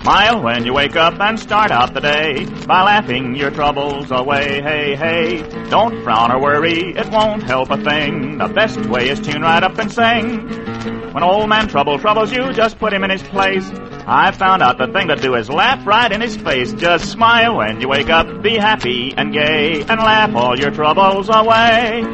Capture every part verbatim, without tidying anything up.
Smile when you wake up and start out the day by laughing your troubles away. Hey, hey, don't frown or worry, it won't help a thing. The best way is tune right up and sing. When old man Trouble troubles you, just put him in his place. I found out the thing to do is laugh right in his face. Just smile when you wake up, be happy and gay, and laugh all your troubles away.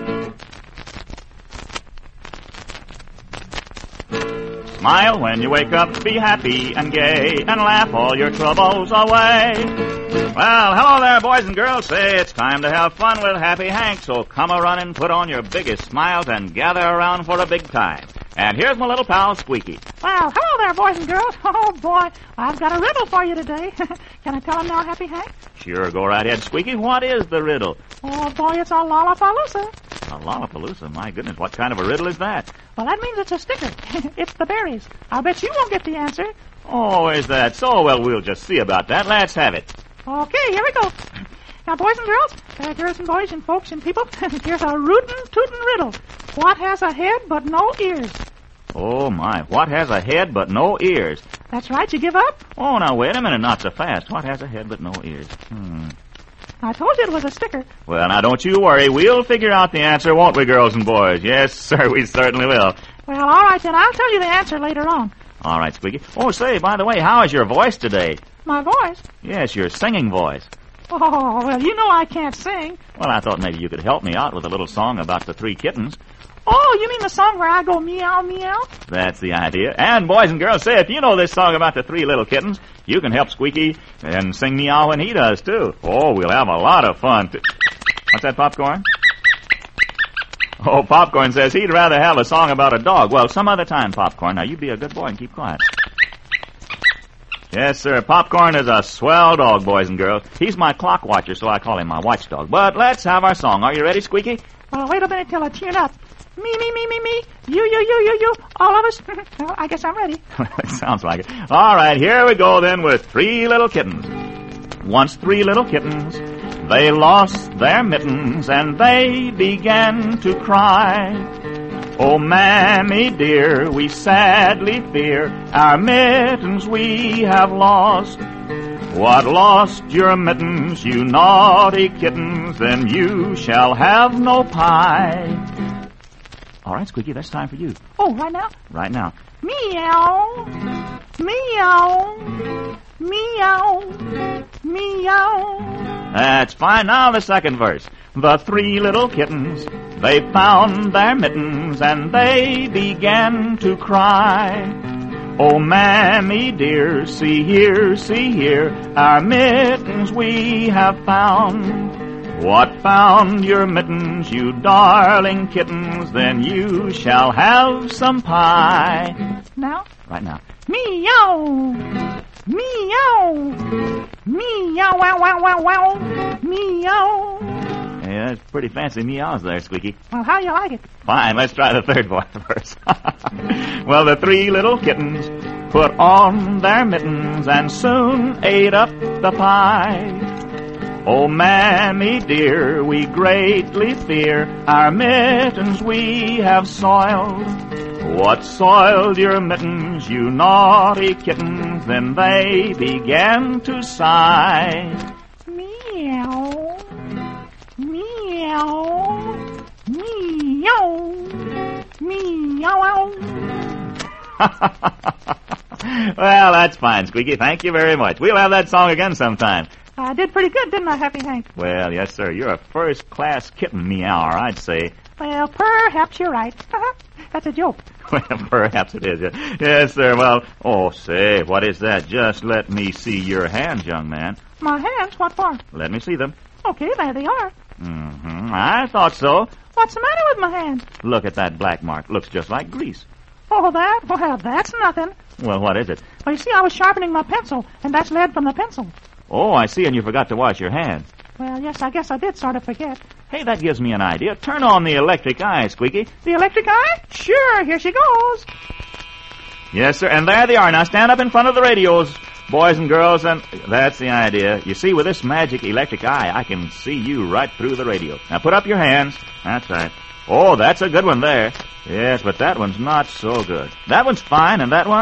Smile when you wake up, be happy and gay, and laugh all your troubles away. Well, hello there, boys and girls. Say, it's time to have fun with Happy Hank, so come a-running, put on your biggest smiles, and gather around for a big time. And here's my little pal, Squeaky. Well, hello there, boys and girls. Oh, boy, I've got a riddle for you today. Can I tell him now, Happy Hank? Sure, go right ahead, Squeaky. What is the riddle? Oh, boy, it's a Lollapalooza. A Lollapalooza? My goodness, what kind of a riddle is that? Well, that means it's a sticker. It's the berries. I'll bet you won't get the answer. Oh, is that so? Well, we'll just see about that. Let's have it. Okay, here we go. Now, boys and girls, uh, girls and boys and folks and people, here's a rootin' tootin' riddle. What has a head but no ears? Oh, my. What has a head but no ears? That's right. You give up? Oh, now, wait a minute. Not so fast. What has a head but no ears? Hmm. I told you it was a sticker. Well, now, don't you worry. We'll figure out the answer, won't we, girls and boys? Yes, sir, we certainly will. Well, all right, then. I'll tell you the answer later on. All right, Squeaky. Oh, say, by the way, how is your voice today? My voice? Yes, your singing voice. Oh, well, you know I can't sing. Well, I thought maybe you could help me out with a little song about the three kittens. Oh, you mean the song where I go meow, meow? That's the idea. And, boys and girls, say, if you know this song about the three little kittens, you can help Squeaky and sing meow when he does, too. Oh, we'll have a lot of fun. What's that, Popcorn? Oh, Popcorn says he'd rather have a song about a dog. Well, some other time, Popcorn. Now, you be a good boy and keep quiet. Yes, sir. Popcorn is a swell dog, boys and girls. He's my clock watcher, so I call him my watchdog. But let's have our song. Are you ready, Squeaky? Well, wait a minute till I tune up. Me, me, me, me, me. You, you, you, you, you. All of us. Well, I guess I'm ready. It sounds like it. All right, here we go then with Three Little Kittens. Once three little kittens, they lost their mittens and they began to cry. Oh, Mammy dear, we sadly fear our mittens we have lost. What lost your mittens, you naughty kittens, then you shall have no pie. All right, Squeaky, that's time for you. Oh, right now? Right now. Meow. Meow. Meow. Meow. That's fine. Now the second verse. The three little kittens, they found their mittens and they began to cry. Oh, Mammy dear, see here, see here, our mittens we have found. What found your mittens, you darling kittens, then you shall have some pie. Now? Right now. Meow. Meow. Meow, wow, wow, wow, wow. Meow. Yeah, it's pretty fancy meows there, Squeaky. Well, how do you like it? Fine, let's try the third voice first. Well, the three little kittens put on their mittens and soon ate up the pie. Oh, Mammy dear, we greatly fear our mittens we have soiled. What soiled your mittens, you naughty kittens? Then they began to sigh. Meow. Meow. Meow. Meow. Well, that's fine, Squeaky. Thank you very much. We'll have that song again sometime. I did pretty good, didn't I, Happy Hank? Well, yes, sir. You're a first-class kitten meower, I'd say. Well, perhaps you're right. That's a joke. Well, perhaps it is. Yes, sir. Well, oh, say, what is that? Just let me see your hands, young man. My hands? What for? Let me see them. Okay, there they are. Mm-hmm. I thought so. What's the matter with my hands? Look at that black mark. Looks just like grease. Oh, that? Well, that's nothing. Well, what is it? Well, you see, I was sharpening my pencil, and that's lead from the pencil. Oh, I see, and you forgot to wash your hands. Well, yes, I guess I did sort of forget. Hey, that gives me an idea. Turn on the electric eye, Squeaky. The electric eye? Sure, here she goes. Yes, sir, and there they are. Now stand up in front of the radios, boys and girls, and that's the idea. You see, with this magic electric eye, I can see you right through the radio. Now put up your hands. That's right. Oh, that's a good one there. Yes, but that one's not so good. That one's fine, and that one?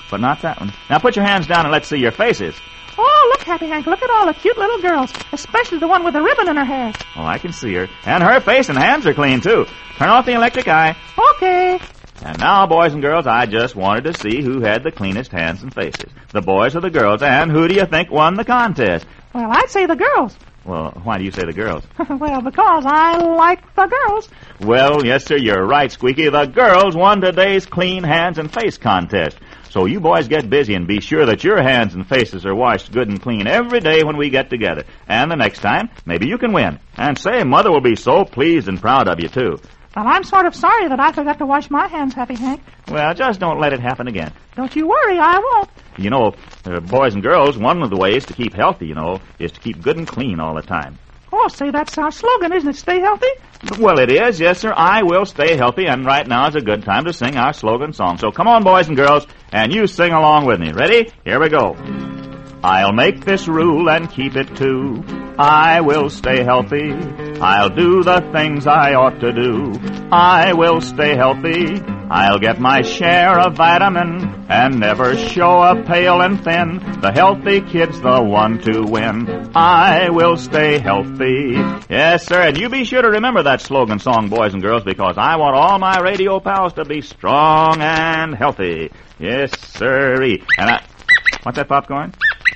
but not that one. Now put your hands down and let's see your faces. Oh, look, Happy Hank, look at all the cute little girls, especially the one with the ribbon in her hair. Oh, I can see her. And her face and hands are clean, too. Turn off the electric eye. Okay. And now, boys and girls, I just wanted to see who had the cleanest hands and faces. The boys or the girls, and who do you think won the contest? Well, I'd say the girls. Well, why do you say the girls? Well, because I like the girls. Well, yes, sir, you're right, Squeaky. The girls won today's clean hands and face contest. So you boys get busy and be sure that your hands and faces are washed good and clean every day when we get together. And the next time, maybe you can win. And say, Mother will be so pleased and proud of you, too. Well, I'm sort of sorry that I forgot to wash my hands, Happy Hank. Well, just don't let it happen again. Don't you worry, I won't. You know, uh, boys and girls, one of the ways to keep healthy, you know, is to keep good and clean all the time. Oh, say, that's our slogan, isn't it? Stay healthy? Well, it is. Yes, sir. I will stay healthy, and right now is a good time to sing our slogan song. So come on, boys and girls, and you sing along with me. Ready? Here we go. I'll make this rule and keep it too. I will stay healthy. I'll do the things I ought to do. I will stay healthy. I'll get my share of vitamin and never show up pale and thin. The healthy kid's the one to win. I will stay healthy. Yes, sir, and you be sure to remember that slogan song, boys and girls, because I want all my radio pals to be strong and healthy. Yes, sirree. And I... What's that, Popcorn?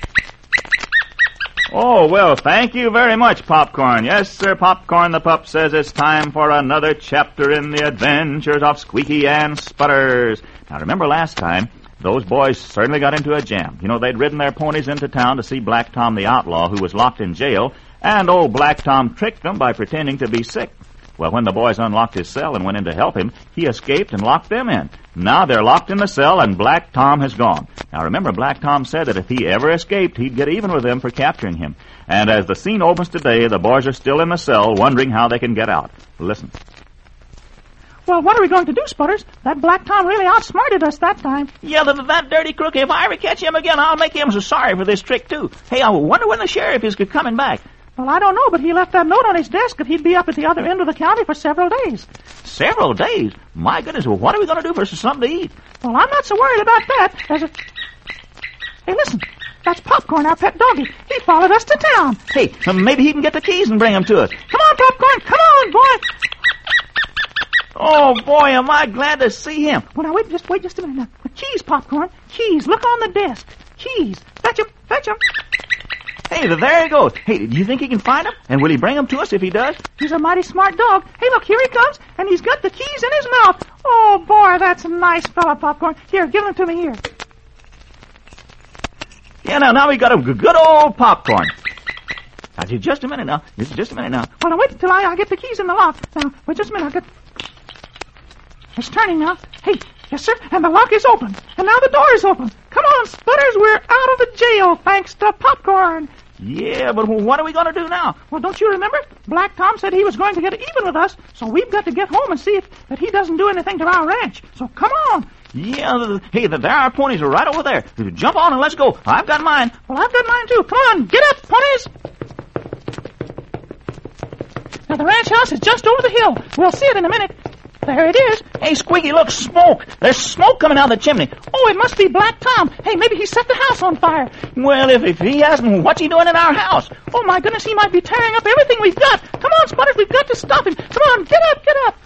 Oh, well, thank you very much, Popcorn. Yes, sir, Popcorn the Pup says it's time for another chapter in the adventures of Squeaky and Sputters. Now, remember last time, those boys certainly got into a jam. You know, they'd ridden their ponies into town to see Black Tom the Outlaw, who was locked in jail, and old Black Tom tricked them by pretending to be sick. Well, when the boys unlocked his cell and went in to help him, he escaped and locked them in. Now they're locked in the cell, and Black Tom has gone. Now remember, Black Tom said that if he ever escaped, he'd get even with them for capturing him. And as the scene opens today, the boys are still in the cell, wondering how they can get out. Listen. Well, what are we going to do, Sputters? That Black Tom really outsmarted us that time. Yeah, that, that dirty crook. If I ever catch him again, I'll make him so sorry for this trick, too. Hey, I wonder when the sheriff is coming back. Well, I don't know, but he left that note on his desk that he'd be up at the other end of the county for several days. Several days? My goodness, well, what are we going to do for something to eat? Well, I'm not so worried about that. There's a... Hey, listen. That's Popcorn, our pet doggy. He followed us to town. Hey, maybe he can get the keys and bring them to us. Come on, Popcorn. Come on, boy. Oh, boy, am I glad to see him. Well, now, wait, just wait just a minute now. The keys, Popcorn. Keys. Look on the desk. Keys. Fetch 'em. Fetch 'em. Hey, there he goes. Hey, do you think he can find them? And will he bring them to us if he does? He's a mighty smart dog. Hey, look, here he comes, and he's got the keys in his mouth. Oh, boy, that's a nice fella, Popcorn. Here, give them to me here. Yeah, now, now we got a good old Popcorn. Now, just a minute now. Just a minute now. Well, now, wait until I, I get the keys in the lock. Now, wait just a minute. I'll get... It's turning now. Hey, yes, sir, and the lock is open. And now the door is open. Come on, Sputters, we're out of the jail, thanks to Popcorn. Yeah, but what are we going to do now? Well, don't you remember? Black Tom said he was going to get even with us, so we've got to get home and see if that he doesn't do anything to our ranch. So come on. Yeah, hey, there our ponies are right over there. Jump on and let's go. I've got mine. Well, I've got mine, too. Come on, get up, ponies. Now, the ranch house is just over the hill. We'll see it in a minute. There it is. Hey, Squeaky, look, smoke. There's smoke coming out of the chimney. Oh, it must be Black Tom. Hey, maybe he set the house on fire. Well, if, if he hasn't, what's he doing in our house? Oh, my goodness, he might be tearing up everything we've got. Come on, Sputters, we've got to stop him. Come on, get up, get up.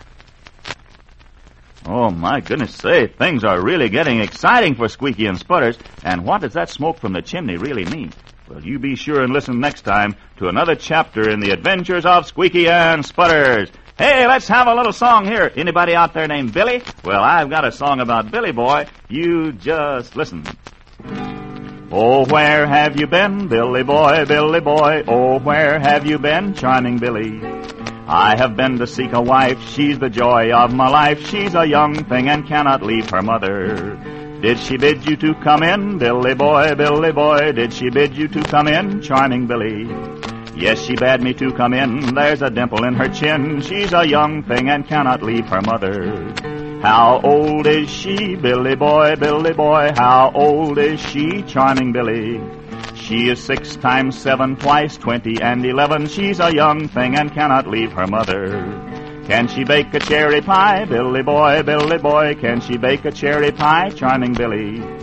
Oh, my goodness, say, things are really getting exciting for Squeaky and Sputters. And what does that smoke from the chimney really mean? Well, you be sure and listen next time to another chapter in the adventures of Squeaky and Sputters. Hey, let's have a little song here. Anybody out there named Billy? Well, I've got a song about Billy Boy. You just listen. Oh, where have you been, Billy Boy, Billy Boy? Oh, where have you been, charming Billy? I have been to seek a wife. She's the joy of my life. She's a young thing and cannot leave her mother. Did she bid you to come in, Billy Boy, Billy Boy? Did she bid you to come in, charming Billy? Yes, she bade me to come in. There's a dimple in her chin. She's a young thing and cannot leave her mother. How old is she, Billy Boy, Billy Boy? How old is she, charming Billy? She is six times seven, twice twenty and eleven. She's a young thing and cannot leave her mother. Can she bake a cherry pie, Billy Boy, Billy Boy? Can she bake a cherry pie, charming Billy?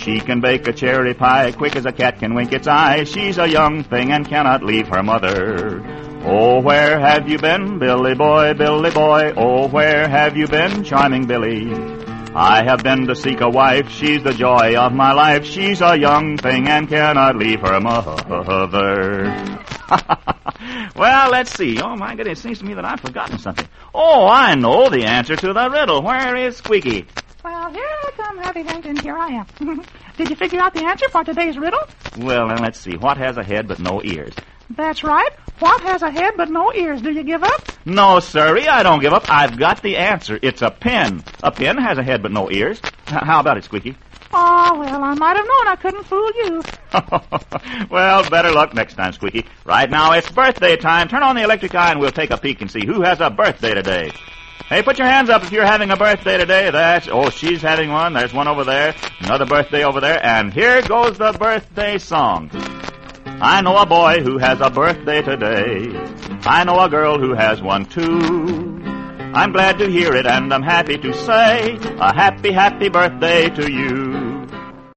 She can bake a cherry pie quick as a cat can wink its eye. She's a young thing and cannot leave her mother. Oh, where have you been, Billy boy, Billy boy? Oh, where have you been, charming Billy? I have been to seek a wife, she's the joy of my life. She's a young thing and cannot leave her mother. Well, let's see. Oh, my goodness, it seems to me that I've forgotten something. Oh, I know the answer to the riddle. Where is Squeaky? Well, here I come, Happy Hank, and here I am. Did you figure out the answer for today's riddle? Well, then let's see. What has a head but no ears? That's right. What has a head but no ears? Do you give up? No, sirree, I don't give up. I've got the answer. It's a pin. A pin has a head but no ears. H- how about it, Squeaky? Oh, well, I might have known I couldn't fool you. Well, better luck next time, Squeaky. Right now, it's birthday time. Turn on the electric eye and we'll take a peek and see who has a birthday today. Hey, put your hands up if you're having a birthday today. That's, oh, she's having one. There's one over there. Another birthday over there. And here goes the birthday song. I know a boy who has a birthday today. I know a girl who has one too. I'm glad to hear it and I'm happy to say a happy, happy birthday to you.